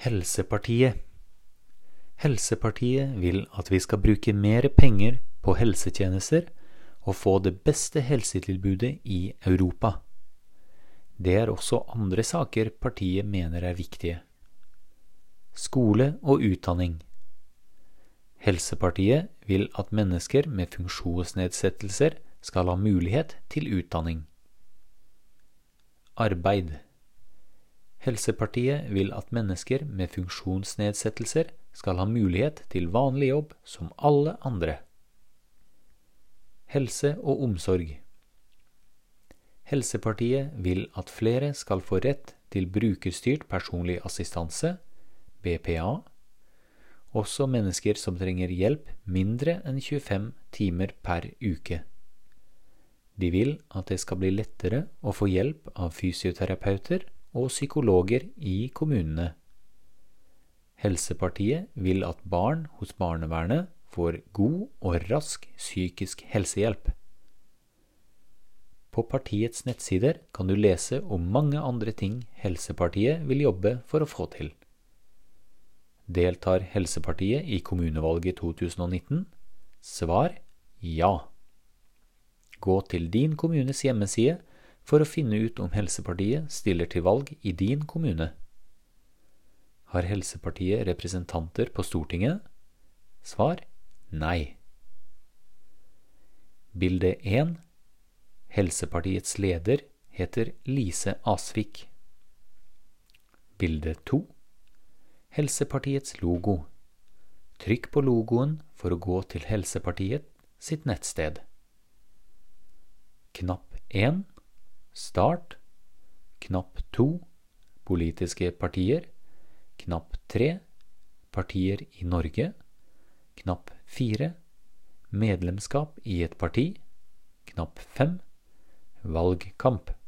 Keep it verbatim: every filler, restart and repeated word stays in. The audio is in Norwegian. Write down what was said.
Helsepartiet. Helsepartiet vil at vi skal bruke mer penger på helsetjenester og få det beste helsetilbudet i Europa. Det er også andre saker partiet mener er viktige. Skole og utdanning. Helsepartiet vil at mennesker med funksjonsnedsettelser skal ha mulighet til utdanning. Arbeid. Helsepartiet vil at mennesker med funksjonsnedsettelser skal ha mulighet til vanlig jobb som alle andre. Helse og omsorg. Helsepartiet vil at flere skal få rett til brukerstyrt personlig assistanse, B P A, også mennesker som trenger hjelp mindre enn tjuefem timer per uke. De vil at det skal bli lettere å få hjelp av fysioterapeuter og psykologer i kommunene. Helsepartiet vil at barn hos barnevernet får god og rask psykisk helsehjelp. På partiets nettsider kan du lese om mange andre ting Helsepartiet vil jobbe for å få til. Deltar Helsepartiet i kommunevalget to tusen og nitten? Svar ja. Gå til din kommunes hjemmeside for å finne ut om Helsepartiet stiller til valg i din kommune. Har Helsepartiet representanter på Stortinget? Svar nei. Bilde én. Helsepartiets leder heter Lise Asvik. Bilde to. Helsepartiets logo. Trykk på logoen for å gå til Helsepartiet sitt nettsted. Knapp én. Start. Knapp to. Politiske partier. Knapp tre. Partier i Norge. Knapp fire. Medlemskap i et parti. Knapp fem. Valgkamp.